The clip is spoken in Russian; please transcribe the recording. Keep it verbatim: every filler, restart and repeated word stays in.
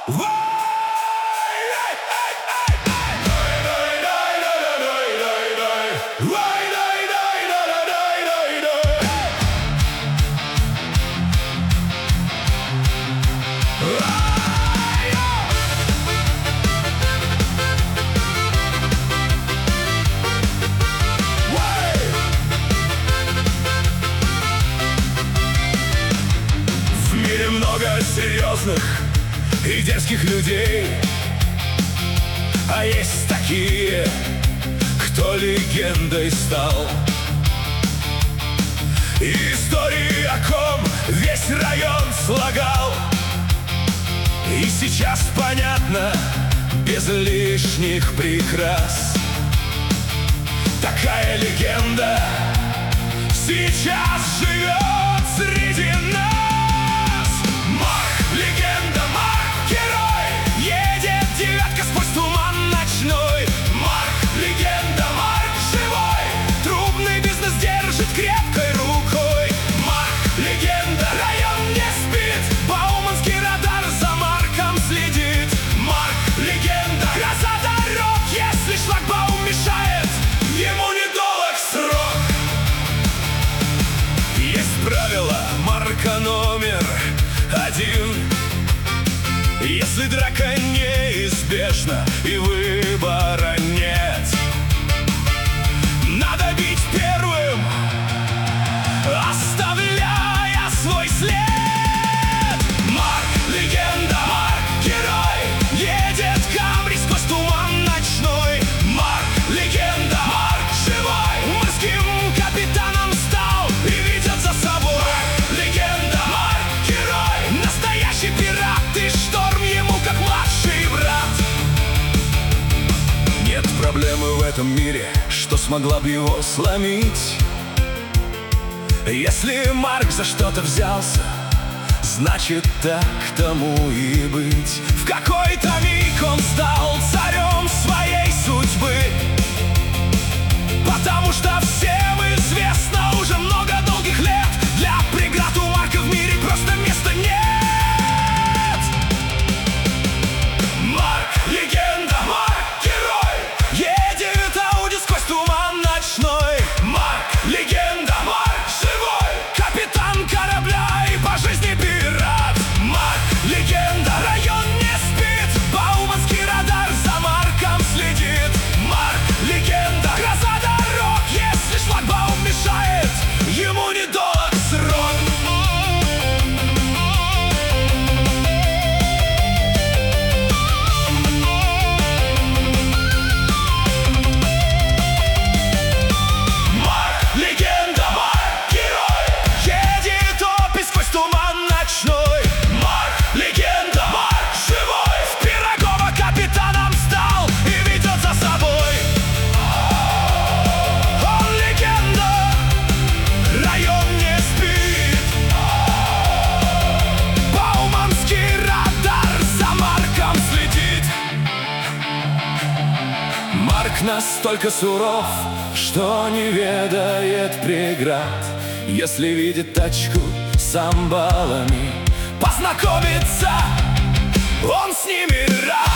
В мире много серьезных и дерзких людей, а есть такие, кто легендой стал. И истории, о ком весь район слагал, и сейчас понятно, без лишних прикрас. Такая легенда сейчас живет среди нас. Марк — легенда, Марк — герой, едет девятка сквозь туман ночной. Марк — легенда, Марк — живой, трубный бизнес держит крепкой рукой. Марк — легенда, район не спит, бауманский радар за Марком следит. Марк — легенда, гроза дорог, если шлагбаум мешает, ему недолг срок. Есть правило Марка номер один: если драка неизбежна и выбора нет, надо бить первым, оставляя свой след. Марк — легенда, Марк — герой, едет Камри сквозь туман ночной. Марк — легенда, Марк — живой, морским капитаном стал и ведет за собой. Марк — легенда, Марк — герой, настоящий пират, и шторм ему как младший брат. Нет проблемы в этом мире, что смогла бы его сломить. Если Марк за что-то взялся, значит так тому и быть. В какой-то миг он стал царем своей судьбы, потому что всем известно уже много долгих лет, для преград у Марка в мире просто места нет. Марк — легенда, Марк — герой, едет Ауди сквозь туман ночной. Марк — легенда, Марк — живой, капитан корабля и по жизни пират. Марк — легенда, район не спит, бауманский радар за Марком следит. Марк — легенда, гроза дорог, если шлагбаум мешает, ему недолг срок. Марк — легенда, Марк — герой, едет Опи сквозь туман ночной. Марк — легенда, Марк — живой, в Пирогово капитаном стал и ведет за собой. Он легенда, район не спит, бауманский радар за Марком следит. Марк настолько суров, что не ведает преград. Если видит тачку с амбалами, познакомиться он с ними рад.